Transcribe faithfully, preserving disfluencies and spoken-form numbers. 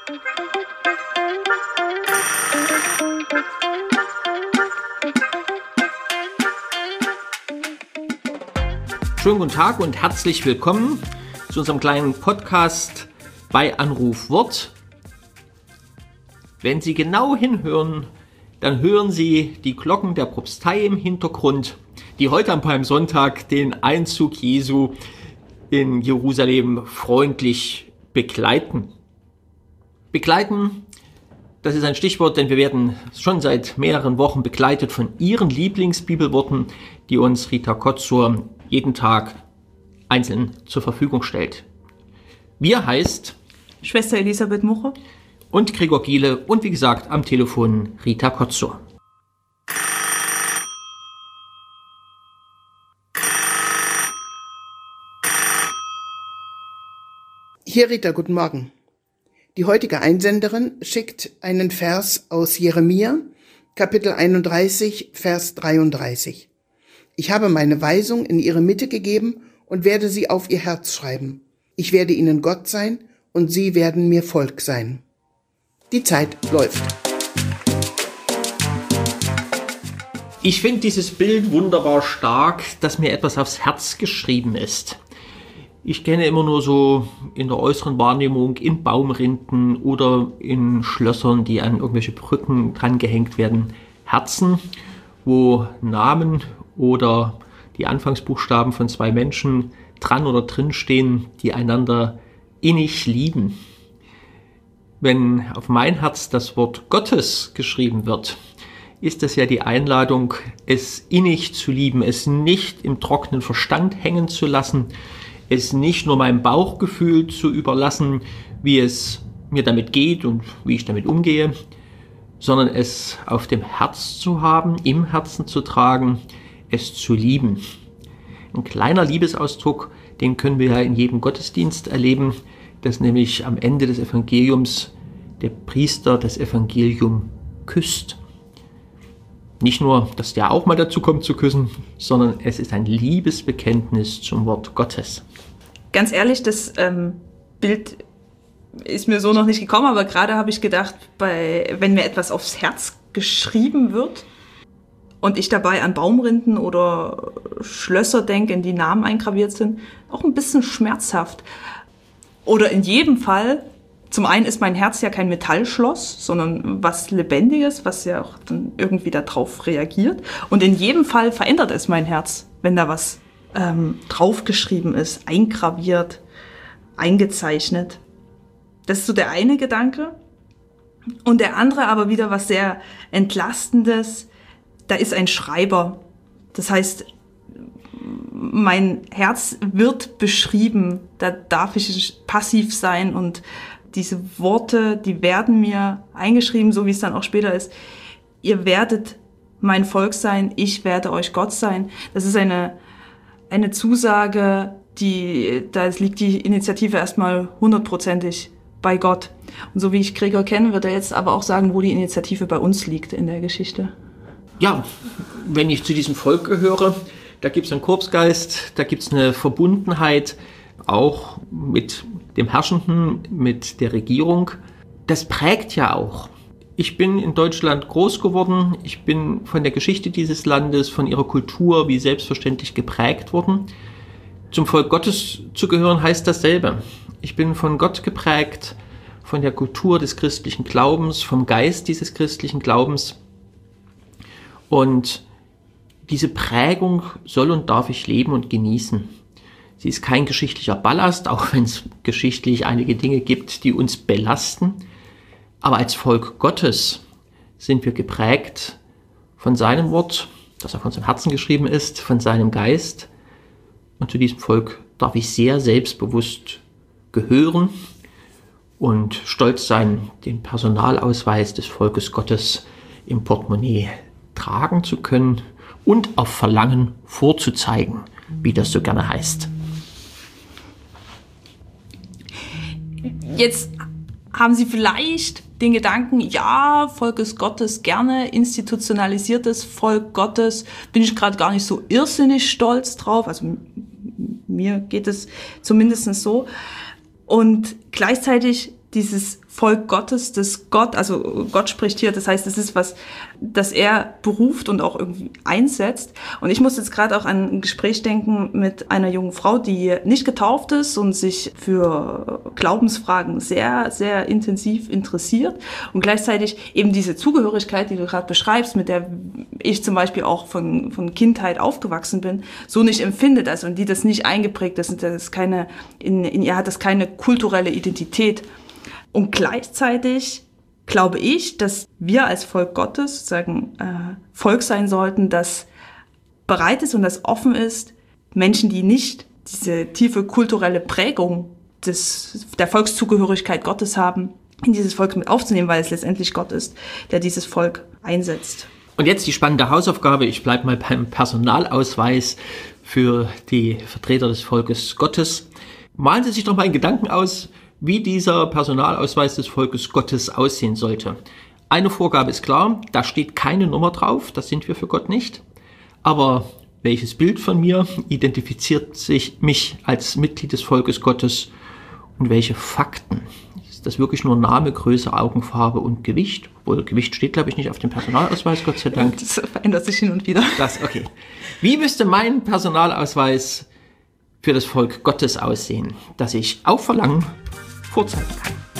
Schönen guten Tag und herzlich willkommen zu unserem kleinen Podcast bei Anruf Wort. Wenn Sie genau hinhören, dann hören Sie die Glocken der Propstei im Hintergrund, die heute am Palmsonntag den Einzug Jesu in Jerusalem freundlich begleiten. Begleiten, das ist ein Stichwort, denn wir werden schon seit mehreren Wochen begleitet von Ihren Lieblingsbibelworten, die uns Rita Kotzur jeden Tag einzeln zur Verfügung stellt. Wir heißt Schwester Elisabeth Mucher und Gregor Giele und wie gesagt am Telefon Rita Kotzur. Hier Rita, guten Morgen. Die heutige Einsenderin schickt einen Vers aus Jeremia, Kapitel einunddreißig, Vers dreiunddreißig. Ich habe meine Weisung in ihre Mitte gegeben und werde sie auf ihr Herz schreiben. Ich werde ihnen Gott sein und sie werden mir Volk sein. Die Zeit läuft. Ich finde dieses Bild wunderbar stark, dass mir etwas aufs Herz geschrieben ist. Ich kenne immer nur so in der äußeren Wahrnehmung in Baumrinden oder in Schlössern, die an irgendwelche Brücken dran gehängt werden, Herzen, wo Namen oder die Anfangsbuchstaben von zwei Menschen dran oder drin stehen, die einander innig lieben. Wenn auf mein Herz das Wort Gottes geschrieben wird, ist das ja die Einladung, es innig zu lieben, es nicht im trockenen Verstand hängen zu lassen, es nicht nur meinem Bauchgefühl zu überlassen, wie es mir damit geht und wie ich damit umgehe, sondern es auf dem Herz zu haben, im Herzen zu tragen, es zu lieben. Ein kleiner Liebesausdruck, den können wir ja in jedem Gottesdienst erleben, dass nämlich am Ende des Evangeliums der Priester das Evangelium küsst. Nicht nur, dass der auch mal dazu kommt zu küssen, sondern es ist ein Liebesbekenntnis zum Wort Gottes. Ganz ehrlich, das ähm, Bild ist mir so noch nicht gekommen, aber gerade habe ich gedacht, bei, wenn mir etwas aufs Herz geschrieben wird und ich dabei an Baumrinden oder Schlösser denke, in die Namen eingraviert sind, auch ein bisschen schmerzhaft. Oder in jedem Fall, zum einen ist mein Herz ja kein Metallschloss, sondern was Lebendiges, was ja auch dann irgendwie darauf reagiert. Und in jedem Fall verändert es mein Herz, wenn da was ähm, draufgeschrieben ist, eingraviert, eingezeichnet. Das ist so der eine Gedanke. Und der andere aber wieder was sehr Entlastendes. Da ist ein Schreiber. Das heißt, mein Herz wird beschrieben. Da darf ich passiv sein und diese Worte, die werden mir eingeschrieben, so wie es dann auch später ist. Ihr werdet mein Volk sein, ich werde euch Gott sein. Das ist eine, eine Zusage, die, da liegt die Initiative erstmal hundertprozentig bei Gott. Und so wie ich Gregor kenne, wird er jetzt aber auch sagen, wo die Initiative bei uns liegt in der Geschichte. Ja, wenn ich zu diesem Volk gehöre, da gibt es einen Korpsgeist, da gibt es eine Verbundenheit, auch mit dem Herrschenden, mit der Regierung. Das prägt ja auch. Ich bin in Deutschland groß geworden, ich bin von der Geschichte dieses Landes, von ihrer Kultur wie selbstverständlich geprägt worden. Zum Volk Gottes zu gehören heißt dasselbe. Ich bin von Gott geprägt, von der Kultur des christlichen Glaubens, vom Geist dieses christlichen Glaubens. Und diese Prägung soll und darf ich leben und genießen. Sie ist kein geschichtlicher Ballast, auch wenn es geschichtlich einige Dinge gibt, die uns belasten. Aber als Volk Gottes sind wir geprägt von seinem Wort, das auf unserem Herzen geschrieben ist, von seinem Geist. Und zu diesem Volk darf ich sehr selbstbewusst gehören und stolz sein, den Personalausweis des Volkes Gottes im Portemonnaie tragen zu können und auf Verlangen vorzuzeigen, wie das so gerne heißt. Jetzt haben Sie vielleicht den Gedanken, ja, Volk ist Gottes, gerne institutionalisiertes Volk Gottes, bin ich gerade gar nicht so irrsinnig stolz drauf, also mir geht es zumindest so. Und gleichzeitig dieses Volk Gottes, das Gott, also Gott spricht hier, das heißt, es ist was, das er beruft und auch irgendwie einsetzt. Und ich muss jetzt gerade auch an ein Gespräch denken mit einer jungen Frau, die nicht getauft ist und sich für Glaubensfragen sehr, sehr intensiv interessiert und gleichzeitig eben diese Zugehörigkeit, die du gerade beschreibst, mit der ich zum Beispiel auch von, von Kindheit aufgewachsen bin, so nicht empfindet, also und die das nicht eingeprägt ist, das ist keine, in, in ihr hat das keine kulturelle Identität. Und gleichzeitig glaube ich, dass wir als Volk Gottes sozusagen äh, Volk sein sollten, das bereit ist und das offen ist, Menschen, die nicht diese tiefe kulturelle Prägung des, der Volkszugehörigkeit Gottes haben, in dieses Volk mit aufzunehmen, weil es letztendlich Gott ist, der dieses Volk einsetzt. Und jetzt die spannende Hausaufgabe. Ich bleibe mal beim Personalausweis für die Vertreter des Volkes Gottes. Malen Sie sich doch mal in Gedanken aus, wie dieser Personalausweis des Volkes Gottes aussehen sollte. Eine Vorgabe ist klar, da steht keine Nummer drauf, das sind wir für Gott nicht. Aber welches Bild von mir identifiziert sich mich als Mitglied des Volkes Gottes und welche Fakten? Ist das wirklich nur Name, Größe, Augenfarbe und Gewicht? Obwohl Gewicht steht, glaube ich, nicht auf dem Personalausweis, Gott sei Dank. Das verändert sich hin und wieder. Das, okay. Wie müsste mein Personalausweis für das Volk Gottes aussehen, das ich auf Verlangen vorzeigen kann?